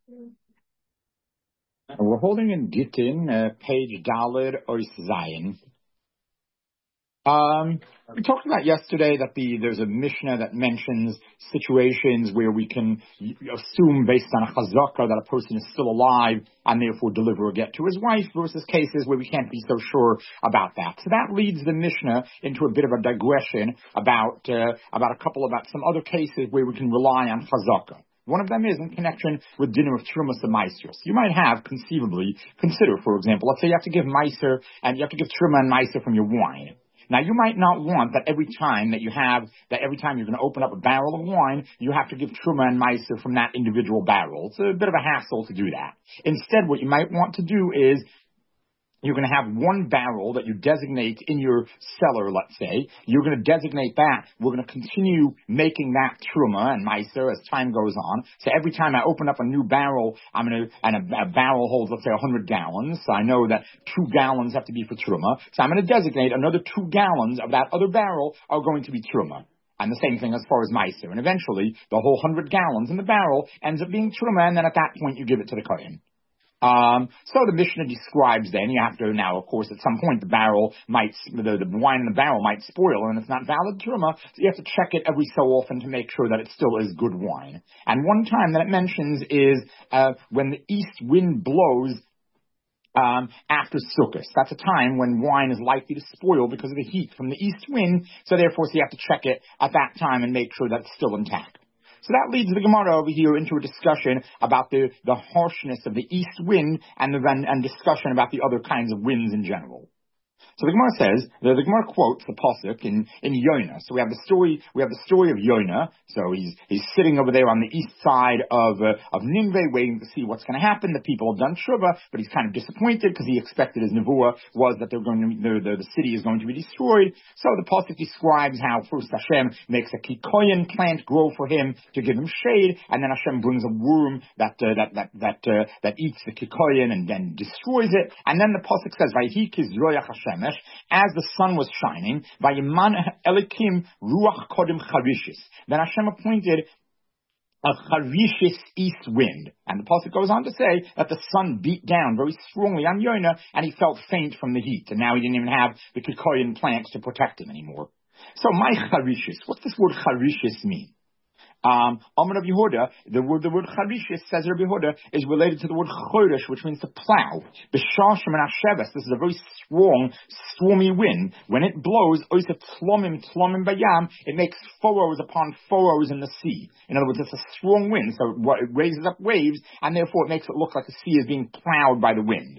We're holding in Gittin, page Daled Ois Zayin. We talked about yesterday that there's a Mishnah that mentions situations where we can assume based on a chazaka that a person is still alive and therefore deliver a get to his wife versus cases where we can't be so sure about that. So that leads the Mishnah into a bit of a digression about some other cases where we can rely on chazaka. One of them is in connection with dinner of Trumas and Meisers. You might have consider, for example, let's say you have to give Meiser and you have to give Truma and Meiser from your wine. Now, you might not want that every time you're going to open up a barrel of wine, you have to give Truma and Meiser from that individual barrel. It's a bit of a hassle to do that. Instead, what you might want to do is you're going to have one barrel that you designate in your cellar, let's say. You're going to designate that. We're going to continue making that Truma and Meiser as time goes on. So every time I open up a new barrel, and a barrel holds, let's say, 100 gallons. So I know that 2 gallons have to be for Truma. So I'm going to designate another 2 gallons of that other barrel are going to be Truma. And the same thing as far as Meiser. And eventually, the whole 100 gallons in the barrel ends up being Truma, and then at that point, you give it to the Kohen. So the Mishnah describes then, you have to now, of course, at some point the wine in the barrel might spoil and it's not valid Truma, so you have to check it every so often to make sure that it still is good wine. And one time that it mentions is, when the east wind blows, after Sukkot. That's a time when wine is likely to spoil because of the heat from the east wind, so therefore you have to check it at that time and make sure that it's still intact. So that leads the Gemara over here into a discussion about the harshness of the east wind and discussion about the other kinds of winds in general. So the Gemara says, the Gemara quotes the pasuk in Yonah. So we have the story of Yonah. So he's sitting over there on the east side of Nineveh, waiting to see what's going to happen. The people have done tshuva, but he's kind of disappointed because he expected his nevuah was that the city is going to be destroyed. So the pasuk describes how first Hashem makes a kikoyen plant grow for him to give him shade, and then Hashem brings a worm that eats the kikoyen and then destroys it. And then the pasuk says, "Vayhi kizroyach Hashem." As the sun was shining, Vayiman Elikim Ruach Kodim Charishis. Then Hashem appointed a Charishis east wind. And the pasuk goes on to say that the sun beat down very strongly on Yonah, and he felt faint from the heat. And now he didn't even have the Kikoyan plants to protect him anymore. So my Charishis, what's this word Charishis mean? Amar Rabbi Yehuda, the word Charishis, says Rabbi Yehuda, is related to the word Chodesh, which means to plow. B'shashim and Hasheves, this is a very strong, stormy wind. When it blows, oisa tlomim bayam, it makes furrows upon furrows in the sea. In other words, it's a strong wind, so it raises up waves, and therefore it makes it look like the sea is being plowed by the wind.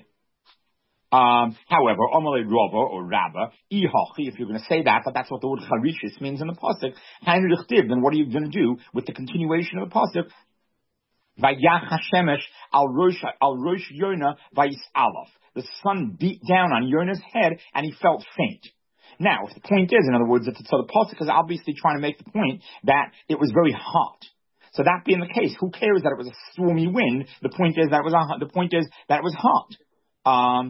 However, Amalei Rava or Rabba, Ihachi, if you're going to say that, but that's what the word Charishis means in the pasuk, then what are you going to do with the continuation of the pasuk? Vayach Hashemesh al Rosh Yonah vayis alaf. The sun beat down on Yonah's head and he felt faint. Now, if the point is, in other words, so the pasuk is obviously trying to make the point that it was very hot. So that being the case, who cares that it was a stormy wind? The point is that it was hot.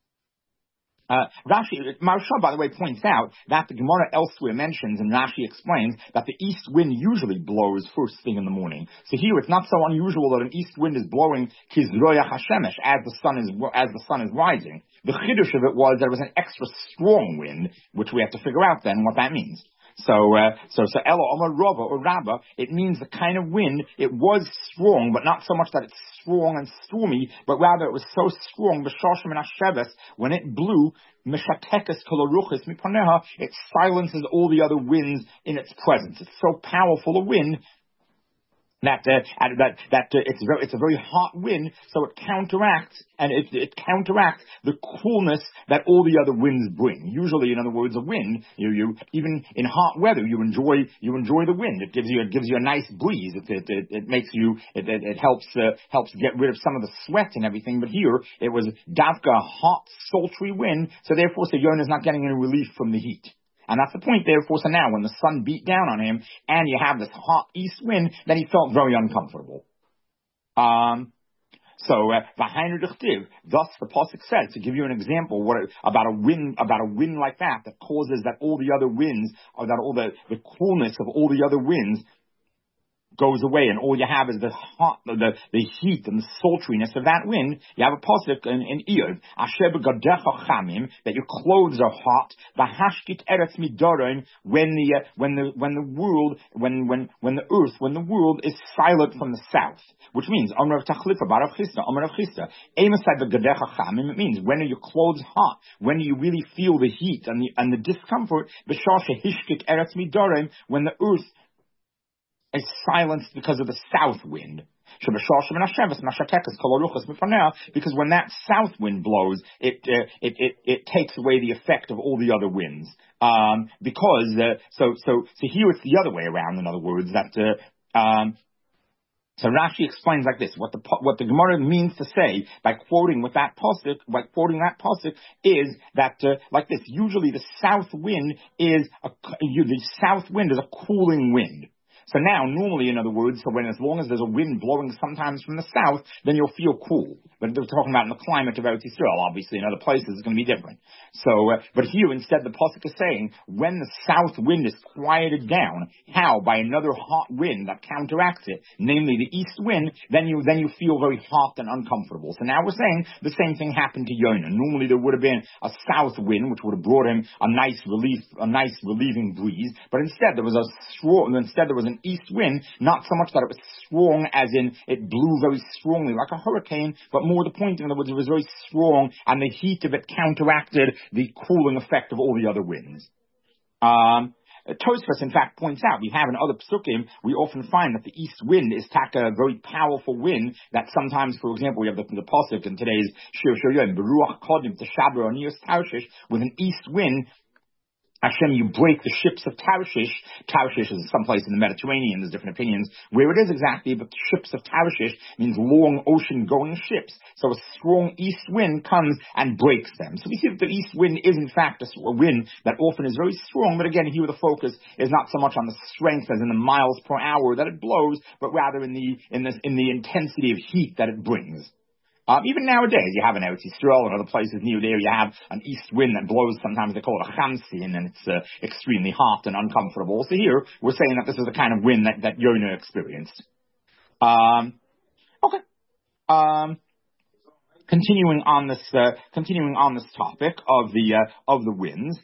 Rashi, Maharsha, by the way, points out that the Gemara elsewhere mentions, and Rashi explains, that the east wind usually blows first thing in the morning. So here it's not so unusual that an east wind is blowing Kizroya Hashemesh as the sun is rising. The chiddush of it was there was an extra strong wind, which we have to figure out then what that means. So Elo Omar Rava or Rabba, it means the kind of wind, it was strong, but not so much that it's strong and stormy, but rather it was so strong, B'shashim and Hasheves, when it blew, Meshatekes Koloruchis Mipaneha, it silences all the other winds in its presence. It's so powerful a wind that it's a very hot wind, so it counteracts the coolness that all the other winds bring. Usually, in other words, a wind, you even in hot weather, you enjoy the wind. It gives you a nice breeze. It helps get rid of some of the sweat and everything. But here it was davka, hot, sultry wind. So therefore, Yonah is not getting any relief from the heat. And that's the point, therefore. So now, when the sun beat down on him, and you have this hot east wind, then he felt very uncomfortable. V'hainu d'chtiv. Thus, the pasuk says, to give you an example, about a wind like that causes that all the other winds, or that all the coolness of all the other winds goes away, and all you have is the heat and the sultriness of that wind. You have a pasuk in Iyov, Asher begadecha chamim, that your clothes are hot. V'hashkit eretz midorim, when the world is silent from the south, which means Amar Tachlifa Bar Rav Chisda, Amar Rav Chisda, Emasai begadecha chamim. It means when are your clothes hot? When do you really feel the heat and the discomfort? B'shasha hishkit eretz midorim, when the earth is silenced because of the south wind. Because when that south wind blows, it takes away the effect of all the other winds. So here it's the other way around. In other words, so Rashi explains like this: what the Gemara means to say by quoting that pasuk is that like this. Usually, the south wind is a cooling wind. So now, normally, in other words, as long as there's a wind blowing sometimes from the south, then you'll feel cool. But they're talking about in the climate of Eretz Yisrael. Obviously, in other places, it's going to be different. So, but here, instead, the pasuk is saying, when the south wind is quieted down, how? By another hot wind that counteracts it, namely the east wind, then you feel very hot and uncomfortable. So now we're saying the same thing happened to Yonah. Normally, there would have been a south wind, which would have brought him a nice relieving breeze. But instead, there was an east wind, not so much that it was strong as in it blew very strongly like a hurricane, but more the point, in other words, it was very strong, and the heat of it counteracted the cooling effect of all the other winds. Tosfos, in fact, points out, we have in other psukim, we often find that the east wind is a very powerful wind, that sometimes, for example, we have the pasuk in today's Shir Yom, Beruach Kodim Teshaber Onios Tarshish, with an east wind, Hashem, you break the ships of Tarshish. Tarshish is someplace in the Mediterranean. There's different opinions where it is exactly, but the ships of Tarshish means long ocean-going ships. So a strong east wind comes and breaks them. So we see that the east wind is in fact a wind that often is very strong, but again, here the focus is not so much on the strength as in the miles per hour that it blows, but rather in the intensity of heat that it brings. Even nowadays, you have in Eretz Yisrael and other places near there, you have an east wind that blows. Sometimes they call it a chamsin, and it's extremely hot and uncomfortable. So here, we're saying that this is the kind of wind that Yonah experienced. Okay. Continuing on this topic of the winds.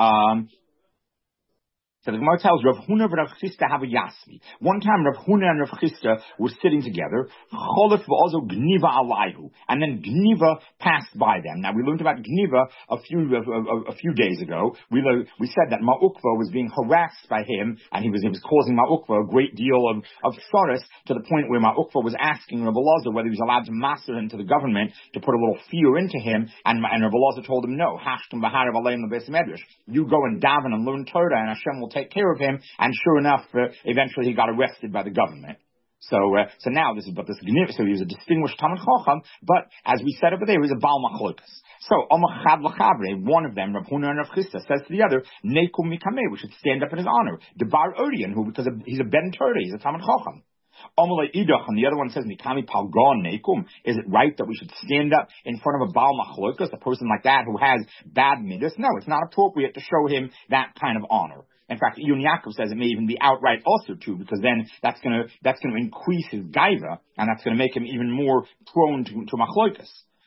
So the Gemara tells Rav Huna and Rav Chisda have a yasvi. One time Rav Huna and Rav Chisda were sitting together, Cholef v'ozo gniva alayhu, and then gniva passed by them. Now we learned about gniva a few days ago. We said that Ma'ukva was being harassed by him, and he was causing Ma'ukva a great deal of sorrow, to the point where Ma'ukva was asking Rav Elazar whether he was allowed to master him to the government to put a little fear into him, and Rav Elazar told him no. Hashtem b'harav aleim lebeis medrash. You go and daven and learn Torah, and Hashem will take care of him. And sure enough, eventually he got arrested by the government. So now this Gniva, so he was a distinguished Talmid Chacham, but as we said over there, he was a Baal Machlokas. So Omachad Lachabre, one of them, Rav Huna and Rav Chisda, says to the other, Nekum Mikameh, we should stand up in his honor. Debar Odian, who because he's a Ben Torah, he's a Talmid Chacham. Omalei Idach, and the other one says, Mikami Palgon Nekum. Is it right that we should stand up in front of a Baal Machlokas, a person like that who has bad midas? No, it's not appropriate to show him that kind of honor. In fact, Iyun Yaakov says it may even be outright also too, because then that's going to increase his gaiva, and that's going to make him even more prone to machlokas.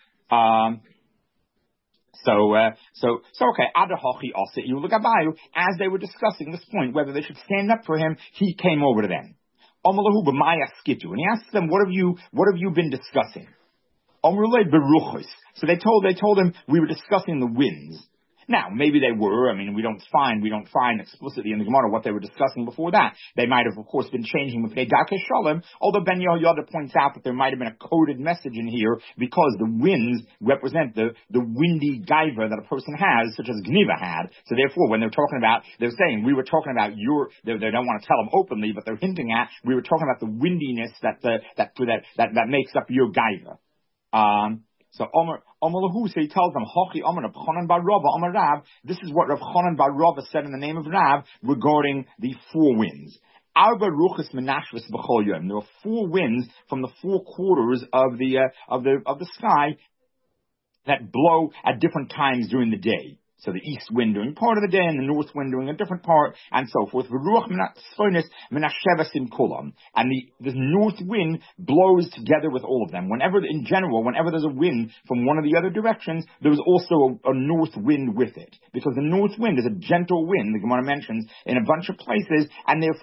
Okay. Adahochi also Iulagabayu, as they were discussing this point, whether they should stand up for him, he came over to them. Omalahu b'maya skitu, and he asked them, what have you been discussing? Omrulei beruchos. So they told him we were discussing the winds. Now, maybe they were. I mean, we don't find explicitly in the Gemara what they were discussing before that. They might have, of course, been changing with Darkei Shalom, although Ben Yehoyada points out that there might have been a coded message in here because the winds represent the windy gaiva that a person has, such as Gniva had. So therefore, when they're saying, we were talking about they don't want to tell them openly, but they're hinting at, we were talking about the windiness that makes up your gaiva. So Omalahu, so he tells them, Hochi Omar Rav Chanan bar Rava Omar Rav. This is what Rav Chanan bar Rava said in the name of Rav regarding the four winds. Arba ruchas menashvis b'chol yom. There are four winds from the four quarters of the sky that blow at different times during the day. So the east wind doing part of the day and the north wind doing a different part, and so forth. And the north wind blows together with all of them. Whenever there's a wind from one of the other directions, there is also a north wind with it. Because the north wind is a gentle wind, the Gemara mentions, in a bunch of places, and it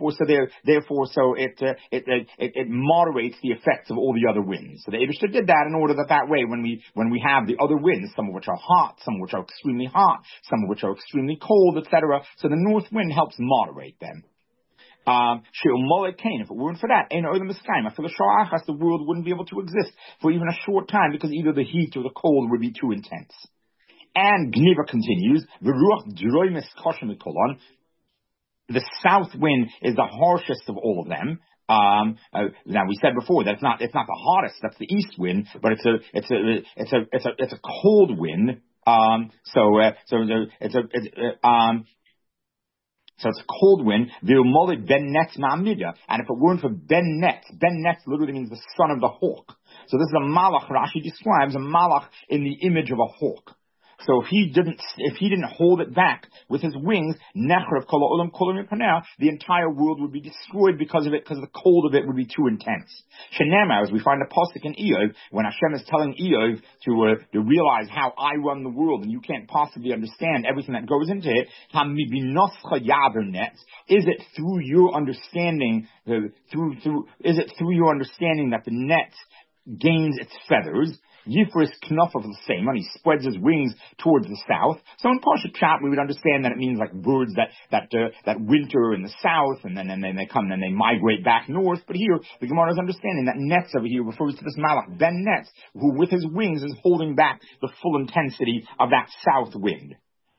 moderates the effects of all the other winds. So the Eibishter did that in order that way, when we have the other winds, some of which are hot, some of which are extremely hot, some of which are extremely cold, etc. So the north wind helps moderate them. If it weren't for that, the world wouldn't be able to exist for even a short time, because either the heat or the cold would be too intense. And Gniva continues, the south wind is the harshest of all of them. Now we said before that it's not the hottest, that's the east wind, but it's a cold wind. So it's a cold wind. And if it weren't for Ben Netz literally means the son of the hawk. So this is a malach. Rashi describes a malach in the image of a hawk. So if he didn't hold it back with his wings, the entire world would be destroyed because of it, because the cold of it would be too intense. As we find a pasuk in Eov, when Hashem is telling Eov to realize how I run the world, and you can't possibly understand everything that goes into it. Is it through your understanding? Is it through your understanding that the net gains its feathers? Yifris knuf of the same, and he spreads his wings towards the south. So in Parshat Chat, we would understand that it means like birds that winter in the south, and then they come, and then they migrate back north. But here, the Gemara is understanding that Netz over here refers to this Malach, Ben Netz, who with his wings is holding back the full intensity of that south wind.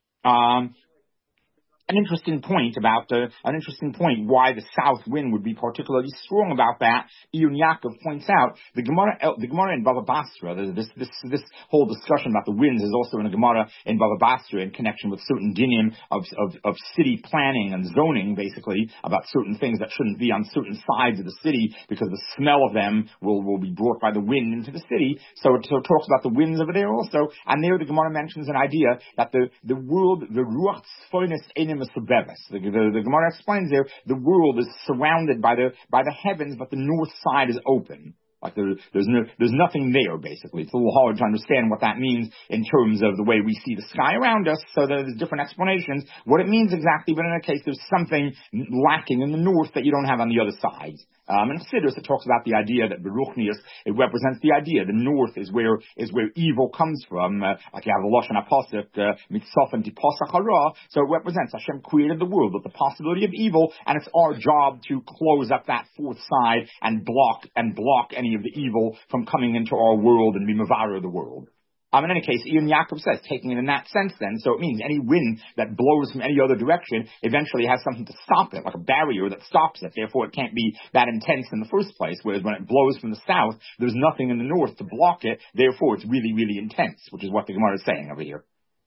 An interesting point why the south wind would be particularly strong about that. Iyun Yaakov points out the Gemara in Bava Basra. This whole discussion about the winds is also in a Gemara in Bava Basra in connection with certain dinim of city planning and zoning, basically about certain things that shouldn't be on certain sides of the city because the smell of them will be brought by the wind into the city. So it talks about the winds over there also, and there the Gemara mentions an idea that the world, the ruach tzfonis the Gemara explains there, the world is surrounded by the heavens, but the north side is open. Like there's nothing there, basically. It's a little hard to understand what that means in terms of the way we see the sky around us, so there's different explanations what it means exactly, but in a case there's something lacking in the north that you don't have on the other side. In Chassidus, it talks about the idea that Beruchnius, it represents the idea the north is where evil comes from. Like you have the Lashon HaPasuk, Mitzaf and Tipasach Hara, so it represents Hashem created the world with the possibility of evil, and it's our job to close up that fourth side and block any of the evil from coming into our world and be Mavara the world. In any case, Iyun Yaakov says, taking it in that sense then, so it means any wind that blows from any other direction eventually has something to stop it, like a barrier that stops it. Therefore, it can't be that intense in the first place, whereas when it blows from the south, there's nothing in the north to block it. Therefore, it's really, really intense, which is what the Gemara is saying over here.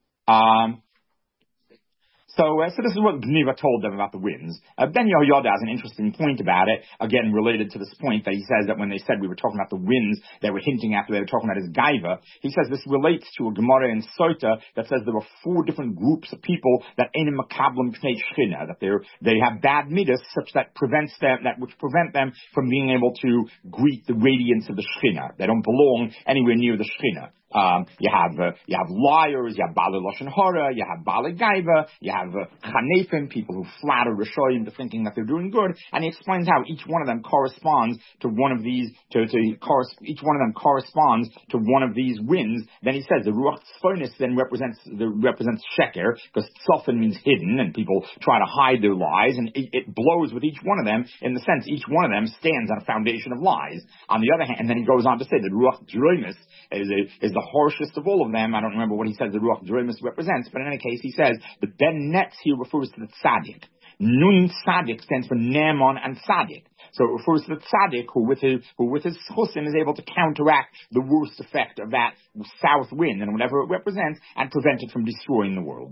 So this is what Gniva told them about the winds. Ben Yehoyada has an interesting point about it, again related to this point that he says that when they said we were talking about the winds, they were hinting after they were talking about his gaiva. He says this relates to a Gemara in Sota that says there were 4 different groups of people that einem makablim pnei shchina, that they have bad midas such that prevent them from being able to greet the radiance of the shchina. They don't belong anywhere near the shchina. You have liars, you have Baalei Lashon Hara, you have Baalei Gaiva, you have Chanefim, people who flatter Rishoyim to thinking that they're doing good, and he explains how each one of them corresponds to one of these, each one of them corresponds to one of these winds. Then he says the Ruach Tzfonis then represents Sheker, because Tzofin means hidden, and people try to hide their lies, and it blows with each one of them, in the sense each one of them stands on a foundation of lies. On the other hand, and then he goes on to say that Ruach Droimus is the harshest of all of them. I don't remember what he says the Ruach Droimus represents, but in any case, he says the Ben Netz here refers to the Tzaddik. Nun Tzaddik stands for Naaman and Tzaddik. So it refers to the Tzaddik who with his chusim is able to counteract the worst effect of that south wind and whatever it represents and prevent it from destroying the world.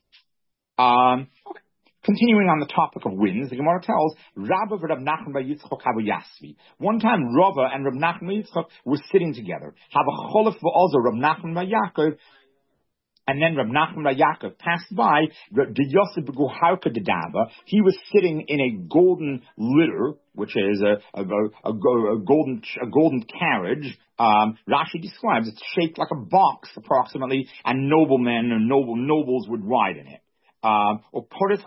Continuing on the topic of winds, the Gemara tells, Rabba v'Rab Nachman bar Yitzchok havu yasvi. One time, Rabba and Rab Nachman bar Yitzchok were sitting together. Hava cholef v'ozer Rab Nachman bar Yaakov And then Rab Nachman Bar Yaakov passed by. He was sitting in a golden litter, which is a golden carriage. Rashi describes it's shaped like a box approximately, and noblemen or nobles would ride in it. Or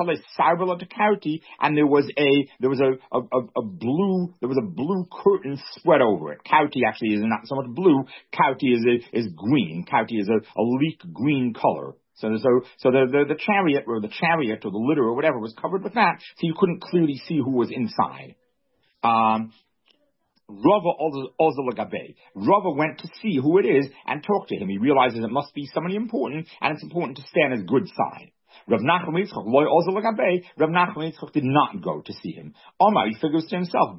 and there was a blue curtain spread over it. Kauti actually is not so much blue. Kauti is green. Kauti is a leek green color. So the chariot or the litter or whatever was covered with that, so you couldn't clearly see who was inside. Rava went to see who it is and talk to him. He realizes it must be somebody important, and it's important to stay on his good side. Rav Nachman Yitzchak did not go to see him. Omar, he figures to himself,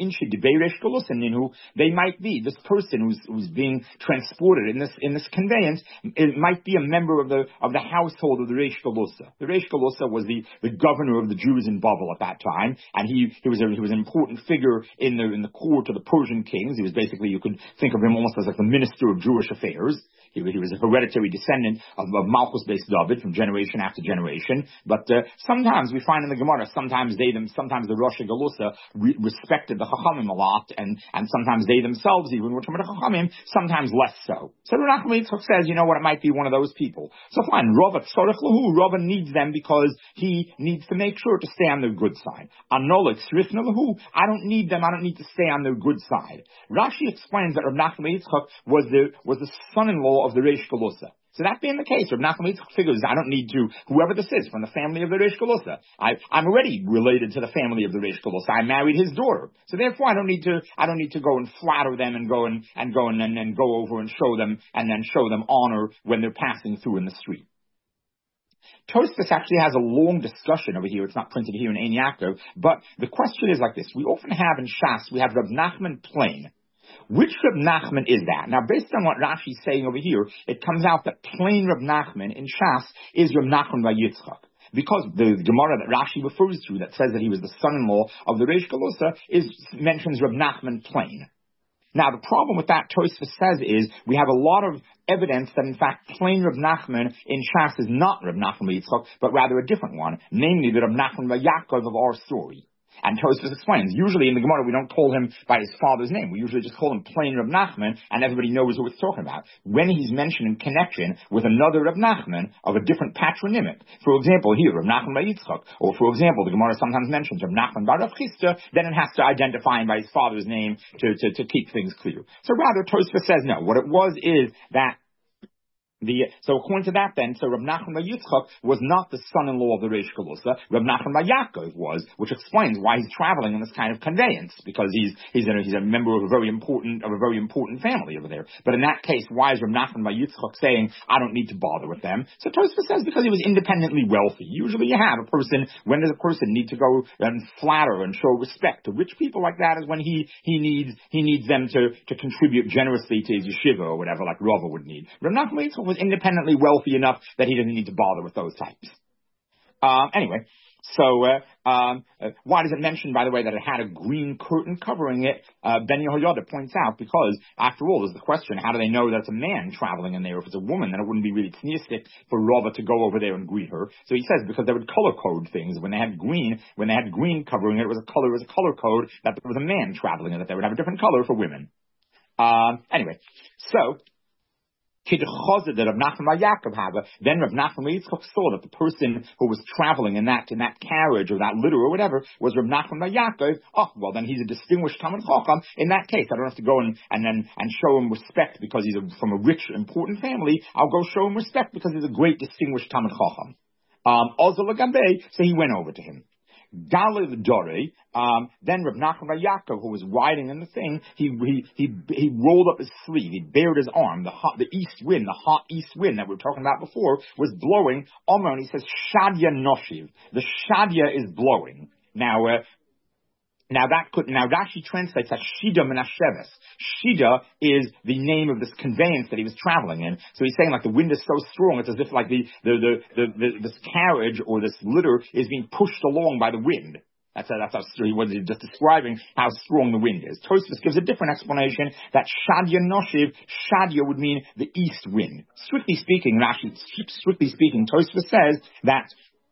they might be, this person who's being transported in this conveyance, it might be a member of the household of the Reish Galusa. The Reish Galusa was the governor of the Jews in Babel at that time, and he was an important figure in the court of the Persian kings. He was basically, you could think of him almost as like the minister of Jewish affairs. He was a hereditary descendant of Malchus Beis David from generation after generation. But sometimes we find in the Gemara, sometimes the Rosh Galusa respected the Chachamim a lot, and sometimes they themselves even were Talmidei Chachamim, sometimes less so. So Rav Nachman Yitzchak says, you know what, it might be one of those people. So fine, Rava needs them because he needs to make sure to stay on their good side. Anolik Srifna Lahu, I don't need them, I don't need to stay on their good side. Rashi explains that Rav Nachman Yitzchak was the son-in-law of the Reish Galusa. So that being the case, Rav Nachman Yitzchak figures I don't need to, whoever this is from the family of the Reish Galusa. I'm already related to the family of the Reish Galusa. I married his daughter. So therefore I don't need to go and flatter them and go over and show them honor when they're passing through in the street. Tosfos actually has a long discussion over here. It's not printed here in Ein Yaakov, but the question is like this. We often have in Shas, we have Rav Nachman plain. Which Rav Nachman is that? Now, based on what Rashi's saying over here, it comes out that plain Rav Nachman in Shas is Rav Nachman Bar Yitzchak. Because the Gemara that Rashi refers to that says that he was the son-in-law of the Reish Galusa mentions Rav Nachman plain. Now, the problem with that Tosfos says is we have a lot of evidence that in fact plain Rav Nachman in Shas is not Rav Nachman Bar Yitzchak, but rather a different one, namely the Rav Nachman Bar Yaakov of our story. And Tosfos explains, usually in the Gemara we don't call him by his father's name. We usually just call him plain Rav Nachman, and everybody knows who it's talking about. When he's mentioned in connection with another Rav Nachman of a different patronymic, for example here, Rav Nachman Bar Yitzchak, or for example, the Gemara sometimes mentions Rav Nachman Bar Rav Chisda, then it has to identify him by his father's name to keep things clear. So rather, Tosfos says no. What it was is that so according to that then, so Rav Nachman Bar Yitzchak was not the son-in-law of the Reish Galusa. Rav Nachman Bar Yaakov was, which explains why he's traveling in this kind of conveyance, because he's a member of a very important family over there. But in that case, why is Rav Nachman Bar Yitzchak saying, I don't need to bother with them? So Tosfos says because he was independently wealthy. Usually you have a person, when does a person need to go and flatter and show respect to rich people like that is when he needs them to contribute generously to his yeshiva or whatever, like Rava would need. Rav Nachman Yitzchak was independently wealthy enough that he didn't need to bother with those types. Anyway, so why does it mention, by the way, that it had a green curtain covering it? Ben Yehoyada points out because, after all, there's the question: how do they know that it's a man traveling in there? If it's a woman, then it wouldn't be really tzniistic for Rava to go over there and greet her. So he says because they would color code things. When they had green covering it, it was a color code that there was a man traveling in it. They would have a different color for women. Anyway, so. Then Rav Nachman Bar Yitzchak saw that the person who was traveling in that carriage or that litter or whatever was Rav Nachman Bar Yaakov. Oh, well then he's a distinguished Talmid Chacham. In that case, I don't have to go and show him respect because he's from a rich, important family. I'll go show him respect because he's a great, distinguished Talmid Chacham. So he went over to him. Galil Dore, then Rav Nachman Bar Yaakov, who was riding in the thing, he rolled up his sleeve, he bared his arm. The hot east wind that we were talking about before, was blowing. Omer, and he says, Shadya Noshiv. The Shadya is blowing. Now Rashi translates as Shida Menasheves. Shida is the name of this conveyance that he was traveling in. So he's saying like the wind is so strong, it's as if like this carriage or this litter is being pushed along by the wind. That's he was just describing how strong the wind is. Tosfos gives a different explanation that Shadia Noshiv, Shadia would mean the east wind. Strictly speaking, Tosfos says that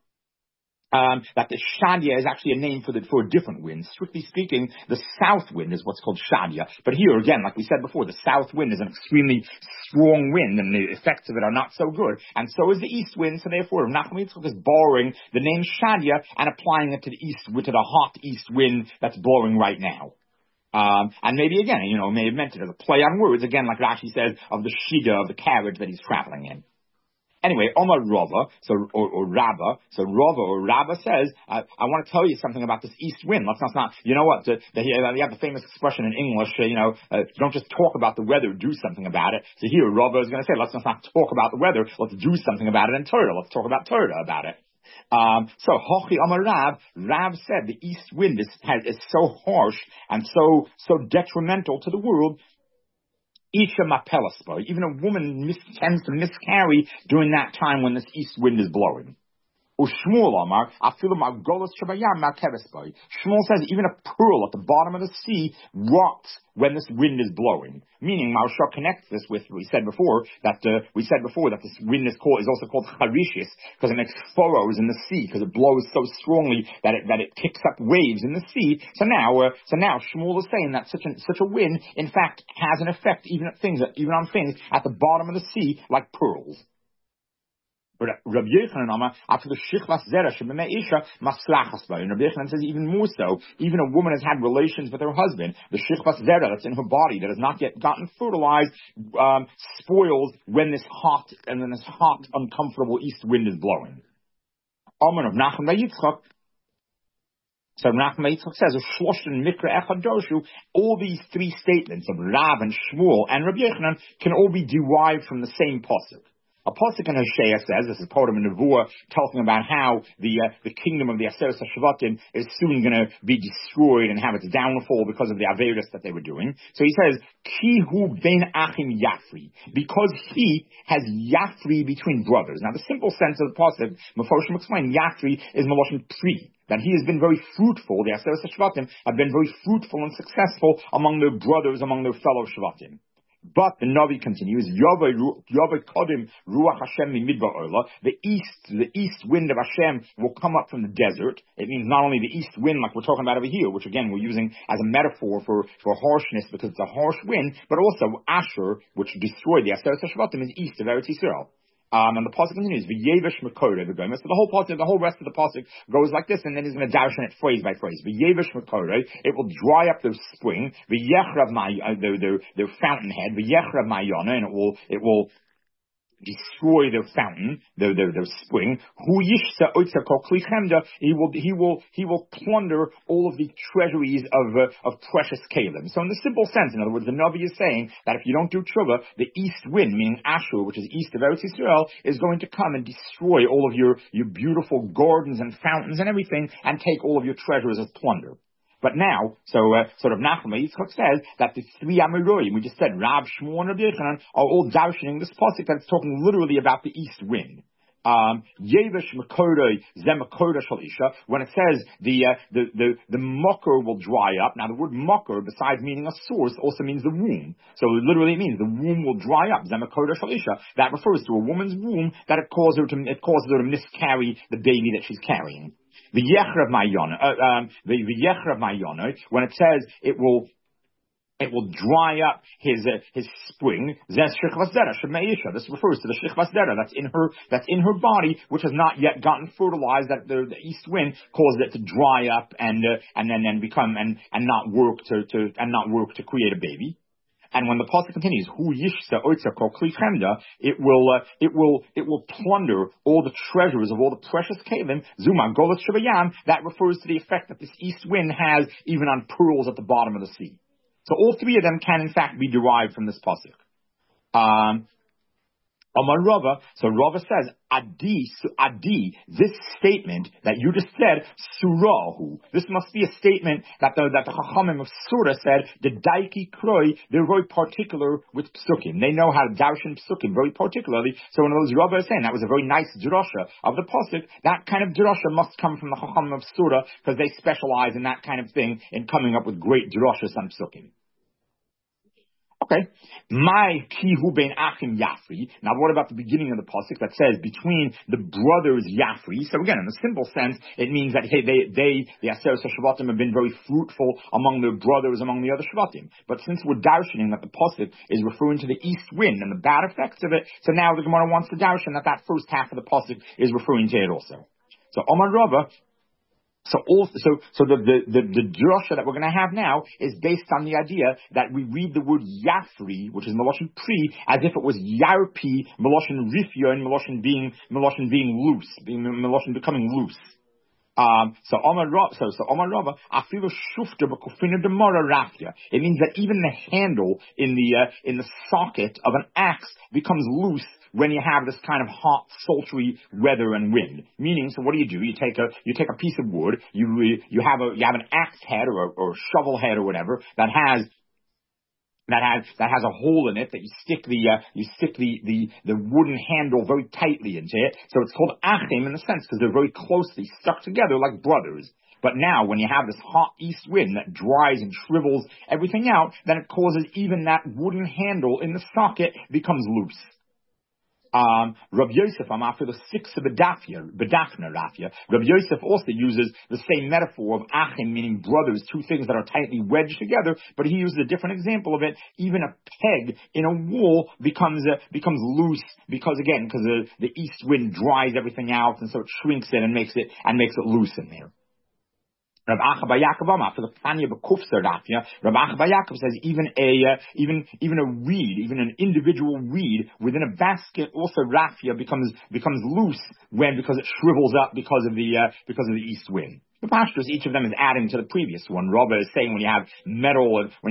the Shadia is actually a name for a different wind. Strictly speaking, the south wind is what's called Shadia. But here again, like we said before, the south wind is an extremely strong wind, and the effects of it are not so good. And so is the east wind. So therefore, Nachum Yitzchak is borrowing the name Shadia and applying it to the hot east wind that's blowing right now. And maybe again, may have meant it as a play on words, again, like Rashi says, of the Shida, of the carriage that he's traveling in. Anyway, Omar Rava, or Rabba, Rabba says, I want to tell you something about this east wind. Let's not, you know what, you have the famous expression in English, don't just talk about the weather, do something about it. So here, Rabba is going to say, let's not talk about the weather, let's do something about it in Torah. Let's talk about Torah about it. So Hochi Amar Rav said the east wind is so harsh and so detrimental to the world. Isha Mapelaspo, even a woman tends to miscarry during that time when this east wind is blowing. Shmuel Amar, Shmuel says even a pearl at the bottom of the sea rots when this wind is blowing. Meaning, Maharsha connects this with we said before that this wind is also called charishis because it makes furrows in the sea because it blows so strongly that it kicks up waves in the sea. So now Shmuel is saying that such a wind in fact has an effect even on things at the bottom of the sea like pearls. But Rabbi Yochanan after the shichvas zera shemeisha maslachas by. And Rabbi Yochanan says even more so. Even a woman has had relations with her husband. The shichvas zera that's in her body that has not yet gotten fertilized spoils when this hot, uncomfortable east wind is blowing. Amen of Nachum Yitzchak. So Nachum Yitzchak says, all these three statements of Rav and Shmuel and Rabbi Yochanan can all be derived from the same pasuk. A pasuk in Hosea says, this is part of a nevuah talking about how the kingdom of the Aseret HaShvatim is soon going to be destroyed and have its downfall because of the Averis that they were doing. So he says, Ki hu ben achim yafri, because he has yafri between brothers. Now the simple sense of the pasuk, Meforshim explained, yafri is Meloshin pri. That he has been very fruitful, the Aseret HaShvatim have been very fruitful and successful among their brothers, among their fellow Shvatim. But the Navi continues, Yavai Kodim Ruach Hashem Midbar Ola, the east wind of Hashem will come up from the desert. It means not only the east wind like we're talking about over here, which again we're using as a metaphor for harshness because it's a harsh wind, but also Asher, which destroyed the Aseret HaShvatim, is east of Eretz Yisrael. And the pasuk continues, V'yevesh Mekorah v'gomer. So the whole rest of the pasuk goes like this, and then he's going to darshan it phrase by phrase. V'yevesh Mekorah, it will dry up their spring. V'yechrav their fountainhead. V'yechrav ma'yana, and it will destroy their fountain, their spring. Hu yishsa oitza kol kli chemda. He will plunder all of the treasuries of precious kalim. So in the simple sense, in other words, the Navi is saying that if you don't do tshuva, the east wind, meaning Ashur, which is east of Eretz Yisrael, is going to come and destroy all of your beautiful gardens and fountains and everything, and take all of your treasures as plunder. But now, sort of Nachum Yitzchak says that the three Amoraim, we just said, Rav, Shmuel, and Rabbi Yochanan, are all darshaning this pasuk that's talking literally about the east wind. Yevesh Mekorah Zem Mekorah Shal Isha, when it says the mocker will dry up. Now the word mocker, besides meaning a source, also means the womb. So literally it means the womb will dry up. Zem Mekorah Shal Isha. That refers to a woman's womb that it causes her to miscarry the baby that she's carrying. The Yechrav Mayana, when it says it will dry up his spring. This refers to the shichvas zera that's in her body, which has not yet gotten fertilized. That the east wind causes it to dry up and then become and not work to create a baby. And when the pasuk continues, Hu yishsa oitza kol kli chemda, it will plunder all the treasures of all the precious kalim. Zuma golas shabayam. That refers to the effect that this east wind has even on pearls at the bottom of the sea. So all three of them can in fact be derived from this pasuk. Amar Rava, so Rava says, Adi, this statement that you just said, Surahu, this must be a statement that the Chachamim of Surah said, the Daiki Kroi, they're very particular with Psukim. They know how to darshan Psukim very particularly. So when those Rava is saying that was a very nice drasha of the Pasuk, that kind of drasha must come from the Chachamim of Surah, because they specialize in that kind of thing, in coming up with great drashas on Psukim. Okay. My kihu ben achim yafri. Now what about the beginning of the pasuk that says between the brothers yafri? So again, in a simple sense, it means that hey, the Aseret Shvatim have been very fruitful among their brothers, among the other Shvatim. But since we're darshaning that the pasuk is referring to the east wind and the bad effects of it, so now the Gemara wants to darshan that first half of the pasuk is referring to it also. So Omar Rava. So the drasha that we're going to have now is based on the idea that we read the word yafri, which is meloshin pri, as if it was yarpi, meloshin rifya, and meloshin being loose, meloshin becoming loose. So Omar Rava, afilu shufta b'kufina demara rafya. It means that even the handle in the socket of an axe becomes loose when you have this kind of hot, sultry weather and wind. Meaning, so what do? You take a piece of wood, you have an axe head or a shovel head or whatever that has a hole in it that you stick the wooden handle very tightly into it. So it's called achim in the sense because they're very closely stuck together like brothers. But now when you have this hot east wind that dries and shrivels everything out, then it causes even that wooden handle in the socket becomes loose. Rabbi Yosef, I'm after the six of Bedafna Rafia. Rabbi Yosef also uses the same metaphor of achim, meaning brothers, two things that are tightly wedged together, but he uses a different example of it. Even a peg in a wall becomes loose because the east wind dries everything out, and so it shrinks it and makes it loose in there. Rav Acha bar Yaakov for the Tanya B'Kufser Rafia, Rav Acha bar Yaakov says even a reed, even an individual reed within a basket, also Rafia becomes loose because it shrivels up because of the east wind. The pastures, each of them is adding to the previous one. Rava is saying when you have metal and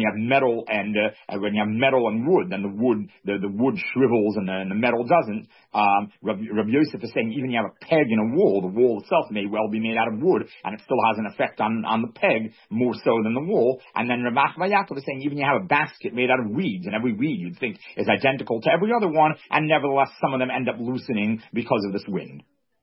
wood, then the wood shrivels and the metal doesn't. Rabbi Yosef is saying even you have a peg in a wall, the wall itself may well be made out of wood, and it still has an effect on the peg more so than the wall. And then Rav Acha bar Yaakov is saying even you have a basket made out of reeds, and every reed you'd think is identical to every other one, and nevertheless some of them end up loosening because of this wind.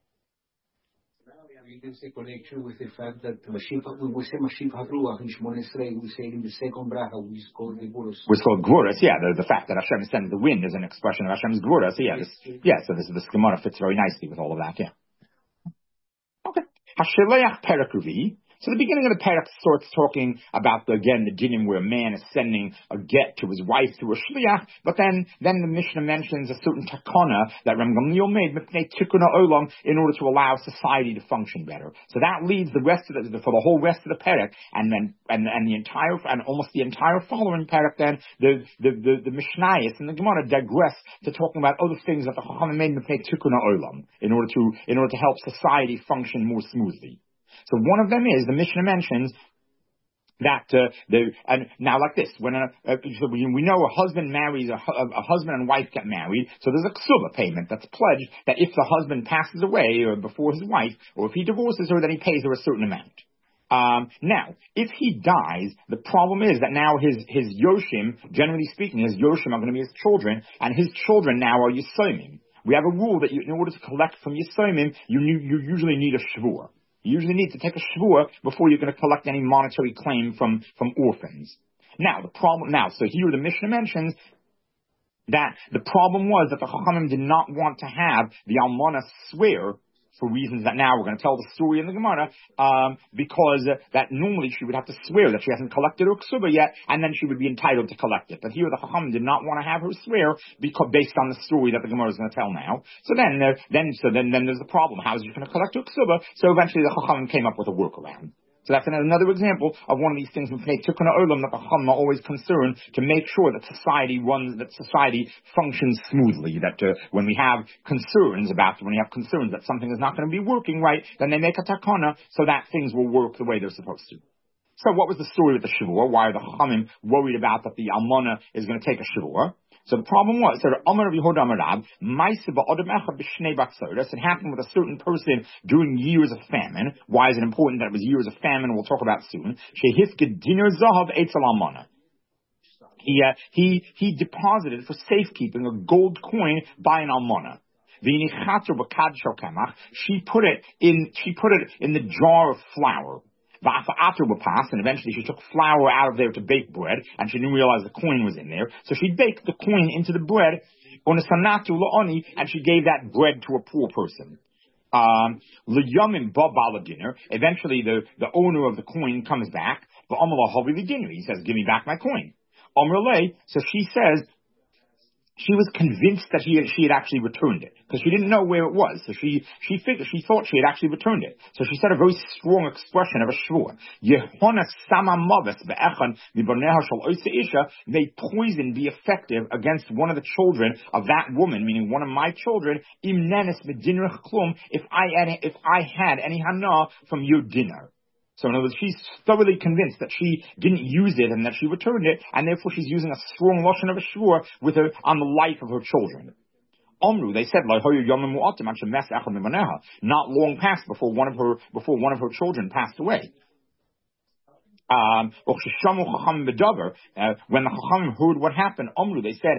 There's a connection with the fact that when we say Mashiach HaRuach in Shmoneh Esrei, we say in the second bracha, which is called Gvuros. Which is called Gvuros, yeah. The fact that Hashem sends the wind is an expression of Hashem's Gvuros. So so this Gemara fits very nicely with all of that, yeah. Okay. Hasheleach Perek Revi. So the beginning of the parak starts talking about the dinim where a man is sending a get to his wife through a shliach, but then the Mishnah mentions a certain takana that Reb Gamliel made tikkuna olam in order to allow society to function better. So that leads the rest of for the whole rest of the parak, and almost the entire following parak. Then the Mishnayos and the Gemara digress to talking about other things that the Chachamim made tikkuna olam in order to help society function more smoothly. So one of them is the Mishnah mentions that now like this we know a husband marries a husband and wife get married, so there's a ksuba payment that's pledged that if the husband passes away or before his wife, or if he divorces her, then he pays her a certain amount. Now, if he dies, the problem is that now his yoshim, generally speaking, his yoshim are going to be his children, and his children now are yisomim. We have a rule that in order to collect from yisomim, you usually need a shvur. You usually need to take a shvur before you're going to collect any monetary claim from orphans. Now, so here the Mishnah mentions that the problem was that the Chachamim did not want to have the almana swear, for reasons that now we're going to tell the story in the Gemara, because that normally she would have to swear that she hasn't collected her ksuba yet, and then she would be entitled to collect it. But here the Chachamim did not want to have her swear based on the story that the Gemara is going to tell now. So then there's the problem. How is she going to collect her ksuba? So eventually the Chachamim came up with a workaround. So that's another example of one of these things from Tikkun Olam that the Chachamim are always concerned to make sure that society functions smoothly. That when we have concerns that something is not going to be working right, then they make a takana so that things will work the way they're supposed to. So what was the story with the shivur? Why are the Chachamim worried about that the almana is going to take a shivur? So the problem was, so it happened with a certain person during years of famine. Why is it important that it was years of famine? We'll talk about soon. He deposited for safekeeping a gold coin by an almana. She put it in the jar of flour. And eventually she took flour out of there to bake bread, and she didn't realize the coin was in there. So she baked the coin into the bread, and she gave that bread to a poor person. Eventually the owner of the coin comes back. He says, give me back my coin. So she says, she was convinced that she had actually returned it, because she didn't know where it was. So she thought she had actually returned it. So she said a very strong expression of a shvur. May poison be effective against one of the children of that woman, meaning one of my children, if I had any hana from your dinner. So in other words, she's thoroughly convinced that she didn't use it and that she returned it, and therefore she's using a strong lashon of a shvur with her on the life of her children. Omru, they said, not long past before one of her children passed away. When the Chachamim heard what happened, Omru, they said,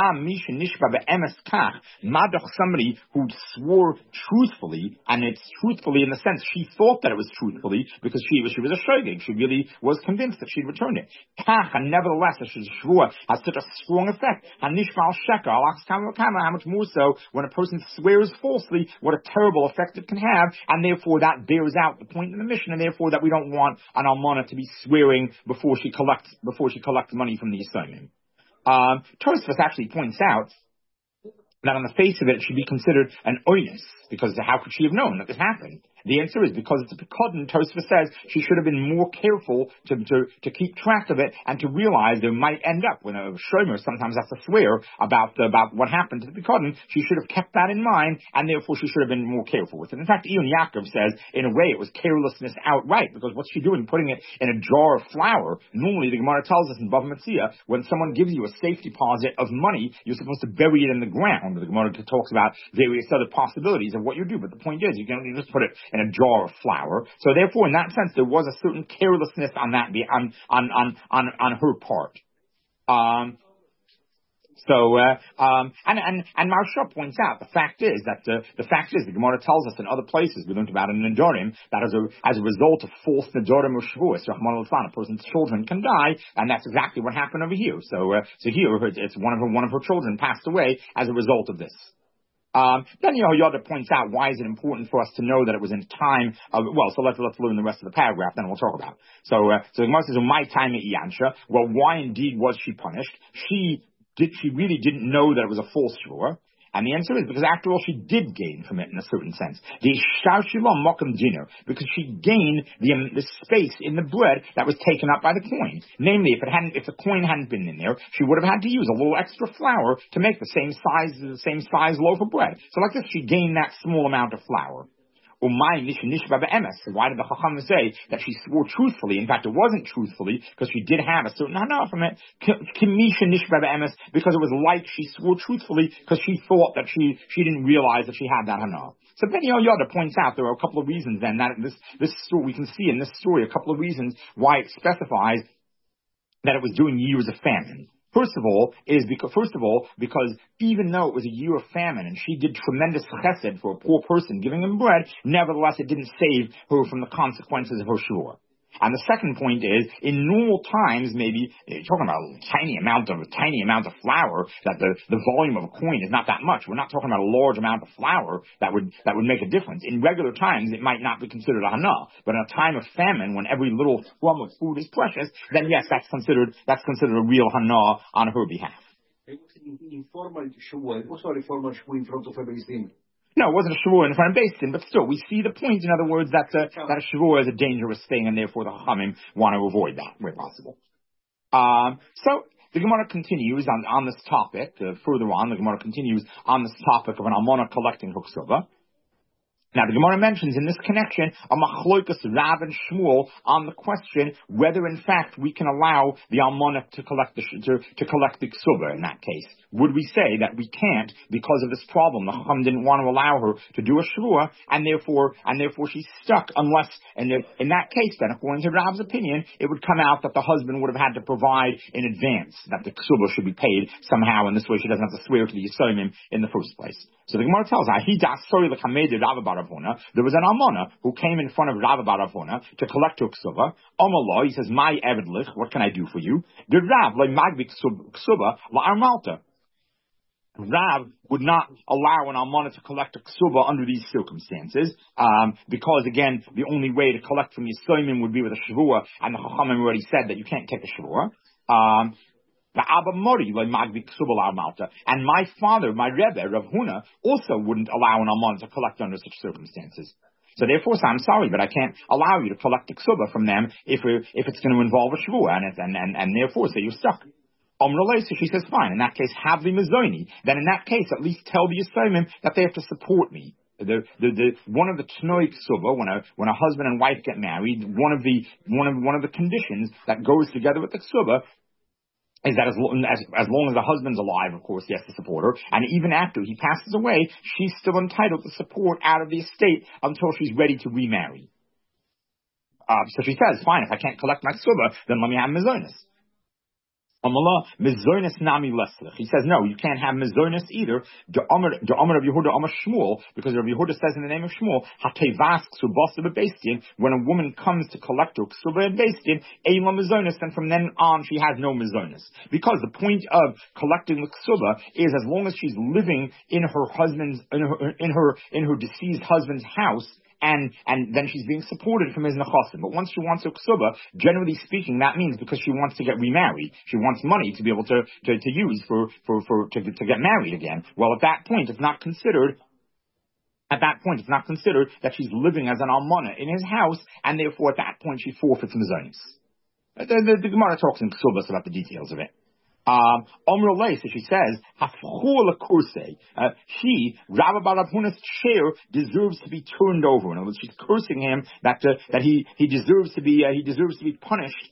somebody who swore truthfully, and it's truthfully in the sense she thought that it was truthfully because she was a shogeg. She really was convinced that she'd returned it. And nevertheless, has such a strong effect. How much more so when a person swears falsely, what a terrible effect it can have, and therefore that bears out the point in the mission, and therefore that we don't want an almana to be swearing before she collects money from the assignment. Tosfos actually points out that on the face of it should be considered an oinus, because how could she have known that this happened? The answer is because it's a pekudin. Tosfos says she should have been more careful to keep track of it and to realize there might end up when a shomer sometimes has to swear about what happened to the pekudin. She should have kept that in mind, and therefore she should have been more careful with it. In fact, Ion Yaakov says in a way it was carelessness outright, because what's she doing putting it in a jar of flour? Normally the Gemara tells us in Bava Metzia, when someone gives you a safe deposit of money, you're supposed to bury it in the ground. The Gemara talks about various other possibilities of what you do, but the point is you can't just put it in a jar of flour. So therefore, in that sense, there was a certain carelessness on that on her part. And Maharsha points out the fact is the Gemara tells us in other places, we learned about it in Nedarim, that as a result of false Nedarim or Shavuos, a person's children can die, and that's exactly what happened over here. So here it's one of her children passed away as a result of this. Then Yehoyada points out why is it important for us to know that it was in time of, so let's learn the rest of the paragraph, then we'll talk about it. So the Gemara says, my time at Yansha, well, why indeed was she punished? She really didn't know that it was a false shvur. And the answer is because after all she did gain from it in a certain sense. Because she gained the space in the bread that was taken up by the coin. Namely, if the coin hadn't been in there, she would have had to use a little extra flour to make the same size loaf of bread. So like this, she gained that small amount of flour. So why did the Chacham say that she swore truthfully? In fact, it wasn't truthfully, because she did have a certain hana from it. Because it was like she swore truthfully, because she thought that she didn't realize that she had that hana. So Ben Yehoyada points out there are a couple of reasons then that this story, we can see in this story a couple of reasons why it specifies that it was during years of famine. First of all, because even though it was a year of famine and she did tremendous chesed for a poor person giving him bread, nevertheless it didn't save her from the consequences of her shvur. And the second point is, in normal times, maybe you're talking about a tiny amount of flour, that the volume of a coin is not that much. We're not talking about a large amount of flour that would make a difference. In regular times, it might not be considered a hana, but in a time of famine, when every little crumb of food is precious, then yes, that's considered a real hana on her behalf. Informal shvur, it was not a formal shvur in front of a Beis Din. No, it wasn't a shvur in front of Beis Din, but still, we see the point. In other words, that a shvur is a dangerous thing, and therefore the Chachamim want to avoid that where possible. So the Gemara continues on this topic. Further on, the Gemara continues on this topic of an almana collecting huksava. Now, the Gemara mentions in this connection a machlokas Rav and Shmuel on the question whether, in fact, we can allow the almana to collect to collect the ksuba in that case. Would we say that we can't because of this problem? The Chacham didn't want to allow her to do a shvua, and therefore she's stuck unless, and in that case, then, according to Rav's opinion, it would come out that the husband would have had to provide in advance that the ksuba should be paid somehow, and this way she doesn't have to swear to the Yisomim in the first place. So the Gemara tells us, there was an almana who came in front of Rav bar Avona to collect her ksuba. Amallah, he says, my evedlich, what can I do for you? The Rav, like magbi ksuba, la armalta. Rav would not allow an almana to collect a ksuba under these circumstances, because again, the only way to collect from Yisomim would be with a shavua, and the Chachamim already said that you can't take a shavua. And my father, my Rebbe, Rav Huna, also wouldn't allow an almana to collect under such circumstances. So therefore, I'm sorry, but I can't allow you to collect the ksuba from them if it's going to involve a shvua, and therefore, so you're stuck. So she says, fine, in that case, have the mezoni. Then in that case, at least tell the Yisomim that they have to support me. One of the tnoi ksuba, when a husband and wife get married, one of the conditions that goes together with the ksuba is that as long as the husband's alive, of course, he has to support her, and even after he passes away, she's still entitled to support out of the estate until she's ready to remarry. So she says, fine, if I can't collect my ksuba, then let me have mezonis. Mezonis nami leslich. He says, no, you can't have mezonis either. The Amar of Yehuda, Amar Shmuel, because Rabbi Yehuda says in the name of Shmuel, hatevas ksubasa bebeistin, when a woman comes to collect her ksuba and beistin, eila mezonis, then from then on she has no mezonis. Because the point of collecting the ksuba is as long as she's living in her husband's, in her deceased husband's house, and then she's being supported from his nechasim. But once she wants her ksuba, generally speaking, that means because she wants to get remarried, she wants money to be able to use to get married again. Well, at that point, it's not considered that she's living as an almana in his house, and therefore at that point she forfeits mezonis. The Gemara talks in Ksubas about the details of it. So she says, Rabbi bar Avhuna's chair deserves to be turned over. In other words, she's cursing him that he deserves to be punished.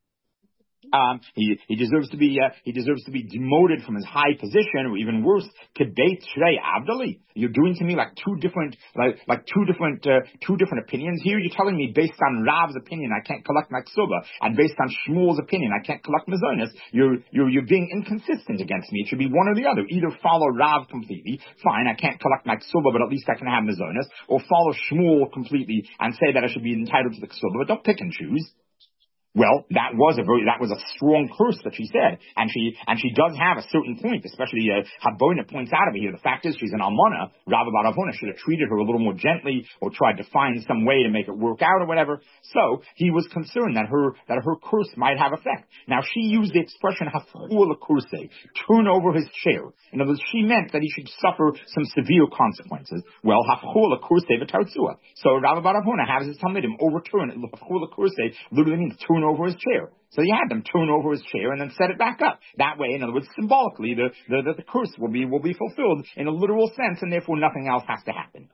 He deserves to be demoted from his high position, or even worse, kebeit shrei avdali. You're doing to me like two different opinions here. You're telling me based on Rav's opinion I can't collect my ksuba, and based on Shmuel's opinion I can't collect mezonis. You're being inconsistent against me. It should be one or the other. Either follow Rav completely, fine, I can't collect my ksuba, but at least I can have mezonis, or follow Shmuel completely and say that I should be entitled to the ksuba, but don't pick and choose. Well, that was a strong curse that she said, and she does have a certain point, especially Habona points out over here. The fact is, she's an almana. Rabbi bar Avona should have treated her a little more gently, or tried to find some way to make it work out, or whatever. So he was concerned that her curse might have effect. Now she used the expression hafchul kurse, turn over his chair. In other words, she meant that he should suffer some severe consequences. Well, hafchul kurse v'tartzua. So Rabbi bar Avona has his talmidim overturn it. Hafchul kurse literally means turn over his chair. So he had them turn over his chair and then set it back up. That way, in other words, symbolically, the curse will be fulfilled in a literal sense, and therefore nothing else has to happen.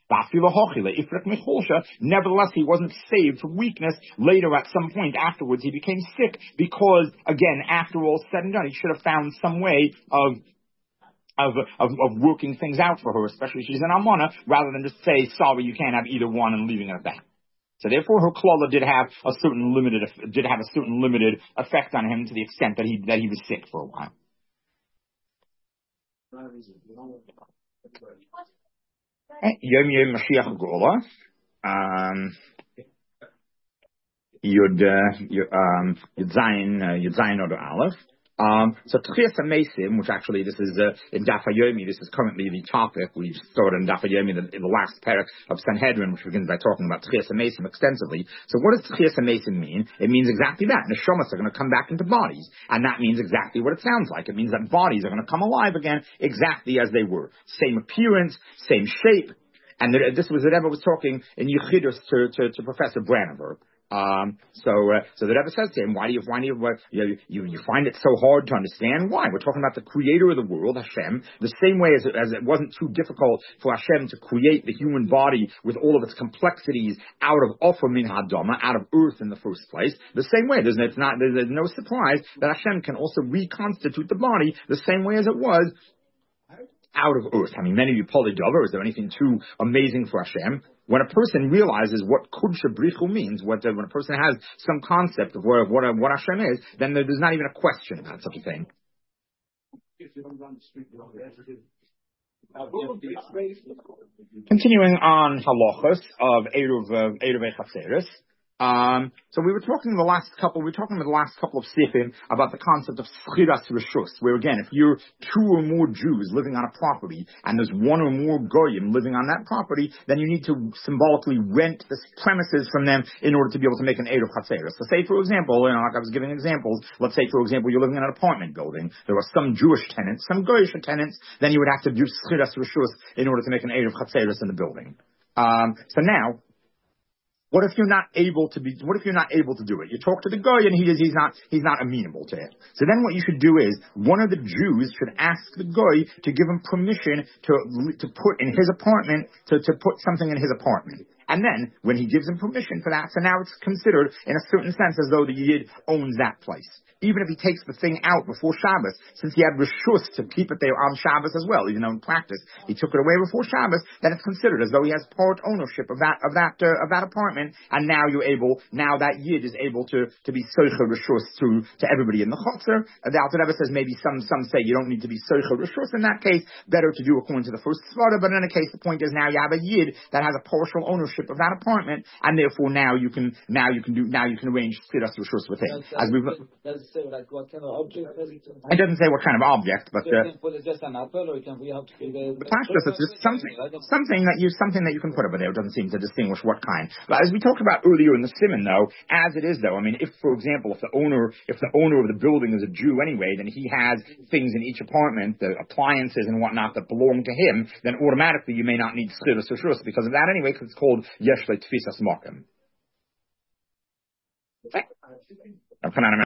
Nevertheless, he wasn't saved from weakness. Later, at some point afterwards, he became sick because, again, after all said and done, he should have found some way of working things out for her, especially if she's an almana, rather than just say, sorry, you can't have either one, and leaving it at that. So therefore, her klala did have a certain limited effect on him, to the extent that he was sick for a while. Yom Mashiach Geula. Yud Zayin Oder Aleph. So Tchias HaMesim, which actually this is in Daf HaYomi, this is currently the topic. We started in Daf HaYomi in the last parak of Sanhedrin, which begins by talking about Tchias HaMesim extensively. So what does Tchias HaMesim mean? It means exactly that. Neshamas are going to come back into bodies, and that means exactly what it sounds like. It means that bodies are going to come alive again exactly as they were. Same appearance, same shape. And this was the Rebbe was talking in Yechidus to Professor Branover. So the Rebbe says to him, why do you find it so hard to understand? Why? We're talking about the creator of the world, Hashem, the same way as it wasn't too difficult for Hashem to create the human body with all of its complexities out of Ofer Min Hadama, out of earth in the first place. The same way, there's no surprise that Hashem can also reconstitute the body the same way as it was out of earth. I mean, many of you polydover, is there anything too amazing for Hashem? When a person realizes what Kudsha Brichu means, when a person has some concept of what Hashem is, then there's not even a question about such a thing. Continuing on halachos of Eruv Chatzeres. So we were talking in the last couple of sifim about the concept of schiras reshus, where again, if you're two or more Jews living on a property and there's one or more goyim living on that property, then you need to symbolically rent the premises from them in order to be able to make an Eruv Chatzeres. So say, for example, like I was giving examples, let's say, for example, you're living in an apartment building. There are some Jewish tenants, some Goyish tenants, then you would have to do schiras reshus in order to make an Eruv Chatzeres in the building. So now, what if you're not able to do it? You talk to the guy and he's not amenable to it. So then what you should do is, one of the Jews should ask the guy to give him permission to put in his apartment, to put something in his apartment. And then, when he gives him permission for that, so now it's considered, in a certain sense, as though the Yid owns that place. Even if he takes the thing out before Shabbos, since he had reshus to keep it there on Shabbos as well, even though in practice he took it away before Shabbos, then it's considered as though he has part ownership of that apartment, and now that Yid is able to be soicher reshus to everybody in the chotzer. The Alter Rebbe says maybe some say you don't need to be soicher reshus in that case, better to do according to the first svara, but in any case the point is now you have a Yid that has a partial ownership of that apartment, and therefore now you can arrange schiras reshus with him. Say like what kind of object? It doesn't say what kind of object, but just an apple, or we have to it's just something that you can put over there. It doesn't seem to distinguish what kind. But as we talked about earlier in the simon, though, as it is though, I mean, if for example, if the owner of the building is a Jew anyway, then he has things in each apartment, the appliances and whatnot that belong to him, then automatically you may not need schiras reshus because of that anyway, because it's called yesh le tfisas makom.